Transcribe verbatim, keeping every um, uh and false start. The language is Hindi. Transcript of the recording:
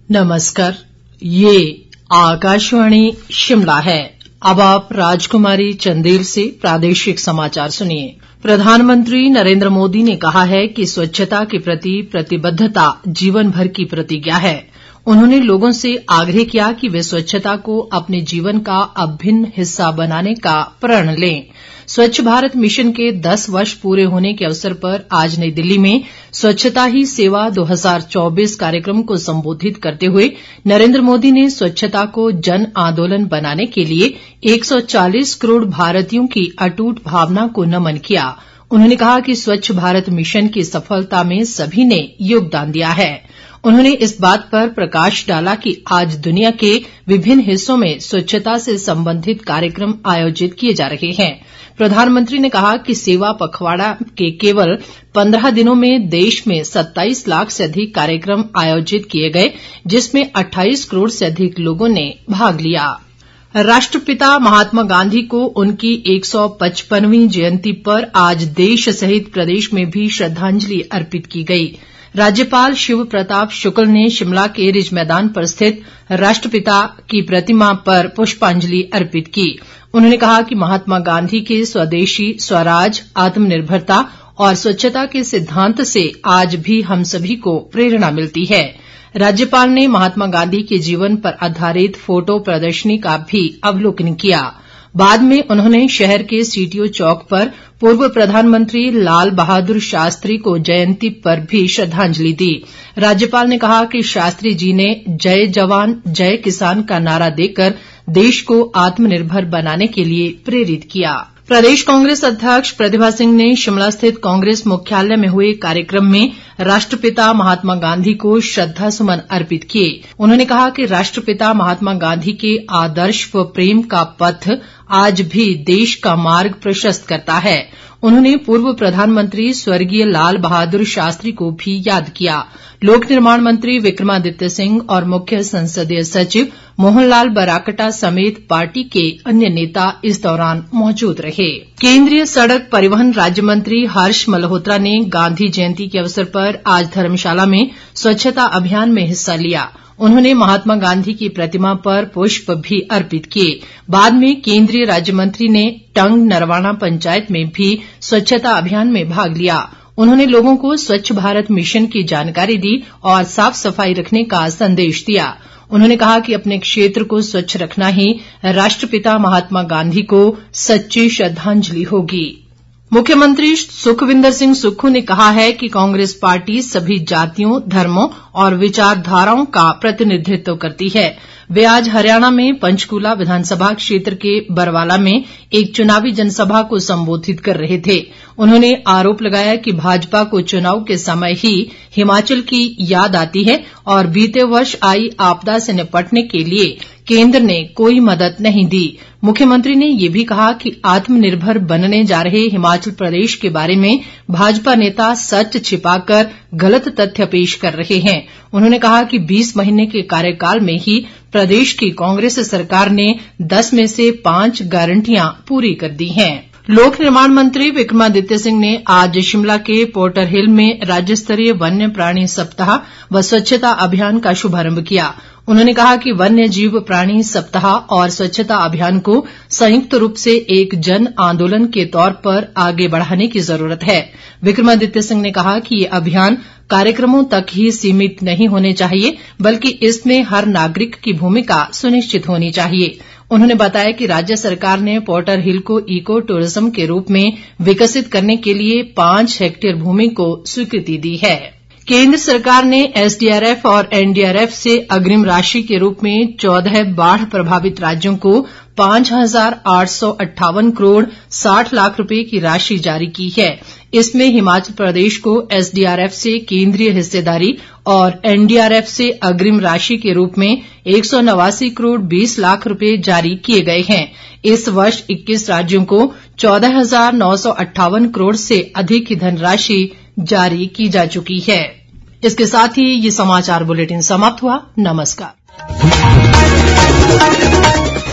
नमस्कार, ये आकाशवाणी शिमला है। अब आप राजकुमारी चंदेल से प्रादेशिक समाचार सुनिए। प्रधानमंत्री नरेंद्र मोदी ने कहा है कि स्वच्छता के प्रति प्रतिबद्धता जीवन भर की प्रतिज्ञा है। उन्होंने लोगों से आग्रह किया कि वे स्वच्छता को अपने जीवन का अभिन्न हिस्सा बनाने का प्रण लें। स्वच्छ भारत मिशन के दस वर्ष पूरे होने के अवसर पर आज नई दिल्ली में स्वच्छता ही सेवा दो हज़ार चौबीस कार्यक्रम को संबोधित करते हुए नरेंद्र मोदी ने स्वच्छता को जन आंदोलन बनाने के लिए एक सौ चालीस करोड़ भारतीयों की अटूट भावना को नमन किया। उन्होंने कहा कि स्वच्छ भारत मिशन की सफलता में सभी ने योगदान दिया है। उन्होंने इस बात पर प्रकाश डाला कि आज दुनिया के विभिन्न हिस्सों में स्वच्छता से संबंधित कार्यक्रम आयोजित किए जा रहे हैं। प्रधानमंत्री ने कहा कि सेवा पखवाड़ा के केवल पंद्रह दिनों में देश में सत्ताईस लाख से अधिक कार्यक्रम आयोजित किए गए, जिसमें अट्ठाईस करोड़ से अधिक लोगों ने भाग लिया। राष्ट्रपिता महात्मा गांधी को उनकी एक सौ पचपनवीं जयंती पर आज देश सहित प्रदेश में भी श्रद्धांजलि अर्पित की गई। राज्यपाल शिव प्रताप शुक्ल ने शिमला के रिज मैदान पर स्थित राष्ट्रपिता की प्रतिमा पर पुष्पांजलि अर्पित की। उन्होंने कहा कि महात्मा गांधी के स्वदेशी, स्वराज, आत्मनिर्भरता और स्वच्छता के सिद्धांत से आज भी हम सभी को प्रेरणा मिलती है। राज्यपाल ने महात्मा गांधी के जीवन पर आधारित फोटो प्रदर्शनी का भी अवलोकन किया। बाद में उन्होंने शहर के सीटीओ चौक पर पूर्व प्रधानमंत्री लाल बहादुर शास्त्री को जयंती पर भी श्रद्धांजलि दी। राज्यपाल ने कहा कि शास्त्री जी ने जय जवान जय किसान का नारा देकर देश को आत्मनिर्भर बनाने के लिए प्रेरित किया। प्रदेश कांग्रेस अध्यक्ष प्रतिभा सिंह ने शिमला स्थित कांग्रेस मुख्यालय में हुए कार्यक्रम में राष्ट्रपिता महात्मा गांधी को श्रद्धा सुमन अर्पित किए। उन्होंने कहा कि राष्ट्रपिता महात्मा गांधी के आदर्श व प्रेम का पथ आज भी देश का मार्ग प्रशस्त करता है। उन्होंने पूर्व प्रधानमंत्री स्वर्गीय लाल बहादुर शास्त्री को भी याद किया। लोक निर्माण मंत्री विक्रमादित्य सिंह और मुख्य संसदीय सचिव मोहन लाल ब्राक्टा समेत पार्टी के अन्य नेता इस दौरान मौजूद रहे। केंद्रीय सड़क परिवहन राज्य मंत्री हर्ष मल्होत्रा ने गांधी जयंती के अवसर पर आज धर्मशाला में स्वच्छता अभियान में हिस्सा लिया। उन्होंने महात्मा गांधी की प्रतिमा पर पुष्प भी अर्पित किए। बाद में केंद्रीय राज्य मंत्री ने टंग नरवाना पंचायत में भी स्वच्छता अभियान में भाग लिया। उन्होंने लोगों को स्वच्छ भारत मिशन की जानकारी दी और साफ सफाई रखने का संदेश दिया। उन्होंने कहा कि अपने क्षेत्र को स्वच्छ रखना ही राष्ट्रपिता महात्मा गांधी को सच्ची श्रद्धांजलि होगी। मुख्यमंत्री सुखविंदर सिंह सुक्खू ने कहा है कि कांग्रेस पार्टी सभी जातियों, धर्मों और विचारधाराओं का प्रतिनिधित्व करती है। वे आज हरियाणा में पंचकूला विधानसभा क्षेत्र के बरवाला में एक चुनावी जनसभा को संबोधित कर रहे थे। उन्होंने आरोप लगाया कि भाजपा को चुनाव के समय ही हिमाचल की याद आती है और बीते वर्ष आई आपदा से निपटने के लिए केंद्र ने कोई मदद नहीं दी। मुख्यमंत्री ने ये भी कहा कि आत्मनिर्भर बनने जा रहे हिमाचल प्रदेश के बारे में भाजपा नेता सच छिपाकर गलत तथ्य पेश कर रहे हैं। उन्होंने कहा कि बीस महीने के कार्यकाल में ही प्रदेश की कांग्रेस सरकार ने दस में से पांच गारंटियां पूरी कर दी हैं। लोक निर्माण मंत्री विक्रमादित्य सिंह ने आज शिमला के पोर्टर हिल में राज्य स्तरीय वन्य प्राणी सप्ताह व स्वच्छता अभियान का शुभारंभ किया। उन्होंने कहा कि वन्य जीव प्राणी सप्ताह और स्वच्छता अभियान को संयुक्त रूप से एक जन आंदोलन के तौर पर आगे बढ़ाने की जरूरत है। विक्रमादित्य सिंह ने कहा कि ये अभियान कार्यक्रमों तक ही सीमित नहीं होने चाहिए, बल्कि इसमें हर नागरिक की भूमिका सुनिश्चित होनी चाहिए। उन्होंने बताया कि राज्य सरकार ने पोर्टर हिल को इको टूरिज्म के रूप में विकसित करने के लिए पांच हेक्टेयर भूमि को स्वीकृति दी है। केंद्र सरकार ने एसडीआरएफ और एनडीआरएफ से अग्रिम राशि के रूप में चौदह बाढ़ प्रभावित राज्यों को पांच हजार आठ सौ अट्ठावन करोड़ साठ लाख रुपए की राशि जारी की है। इसमें हिमाचल प्रदेश को एसडीआरएफ से केंद्रीय हिस्सेदारी और एनडीआरएफ से अग्रिम राशि के रूप में एक सौ नवासी करोड़ बीस लाख रुपए जारी किए गए हैं। इस वर्ष इक्कीस राज्यों को चौदह हजार नौ सौ अट्ठावन करोड़ से अधिक की धनराशि जारी की जा चुकी है। इसके साथ ही ये समाचार बुलेटिन समाप्त हुआ। नमस्कार।